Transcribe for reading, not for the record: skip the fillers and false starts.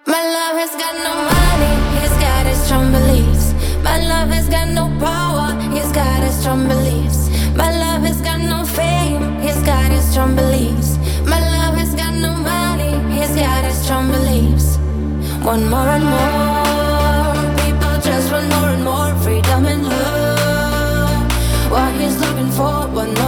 My love has got no money, he's got his strong beliefs. My love has got no power, he's got his strong beliefs. My love has got no fame, he's got his strong beliefs. My love has got no money, he's got his strong beliefs. Want more and more, people just want more and more freedom and love. What he's looking for, want more